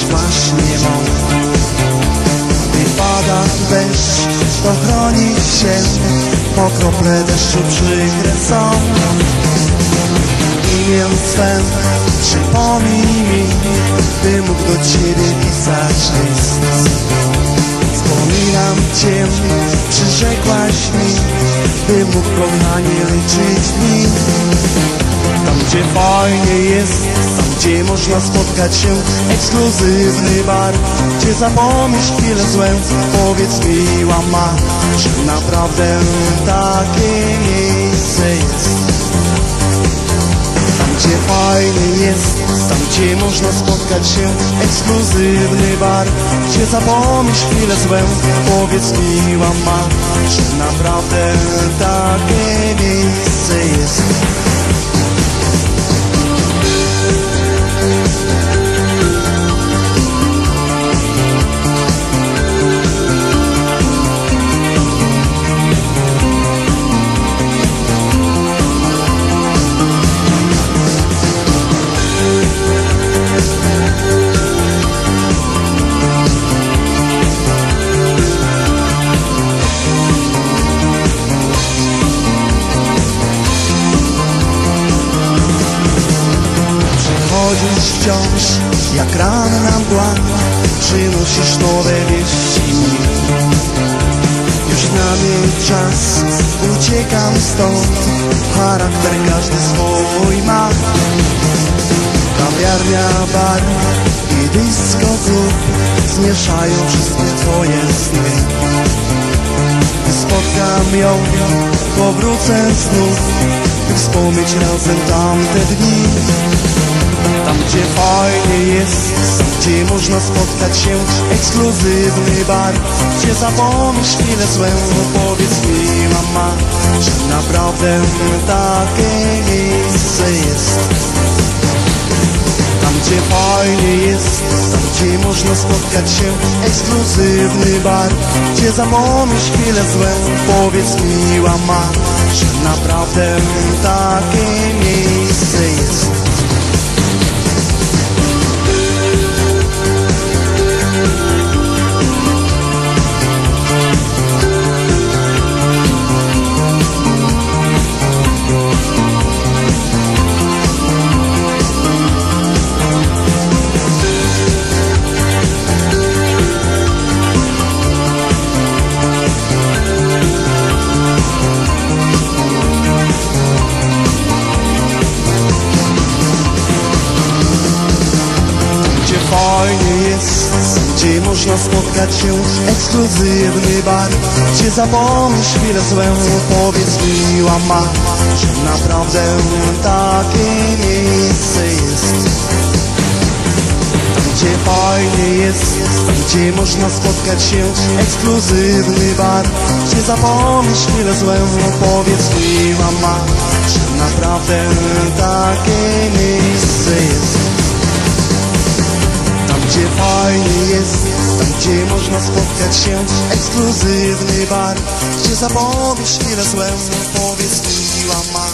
właśnie on. Gdy pada deszcz, to chroni się, po krople deszczu przykre są. Imię swem przypomnij mi, by mógł do Ciebie pisać list. Wspominam Cię, przyrzekłaś mi, by mógł kochanie liczyć dni. Tam gdzie fajnie jest, tam gdzie można spotkać się, ekskluzywny bar, gdzie zapomnisz chwilę złe. Powiedz miła ma, że naprawdę takie miejsce jest. Tam gdzie fajnie jest, tam gdzie można spotkać się, ekskluzywny bar, gdzie zapomnisz chwilę złe. Powiedz miła ma, że naprawdę takie miejsce jest. Chodzisz wciąż jak ranna mgła, przynosisz nowe wieści mi. Już na mnie czas, uciekam stąd, charakter każdy swój ma. Kawiarnia, bar i disco klub zmieszają wszystkie twoje sny. Gdy spotkam ją, powrócę znów, by wspomnieć razem tamte dni. Tam gdzie fajnie jest, tam gdzie można spotkać się, ekskluzywny bar, gdzie zapomnisz chwilę złe. Powiedz mi mama, że naprawdę takie miejsce jest. Tam gdzie fajnie jest, tam gdzie można spotkać się, ekskluzywny bar, gdzie zapomnisz chwilę złe. Powiedz mi mama, że naprawdę takie miejsce jest. Fajnie jest, gdzie można spotkać się, ekskluzywny bar, gdzie zapomnisz chwilę złe. Powiedz miła ma, że naprawdę takie miejsce jest. Tam gdzie fajnie jest, tam gdzie można spotkać się, ekskluzywny bar, gdzie zapomnisz chwilę złe. Powiedz miła ma, że naprawdę takie miejsce jest. Gdzie fajnie jest, tam gdzie można spotkać się, ekskluzywny bar, gdzie zapomnisz chwilę złe. Powiedz miła ma,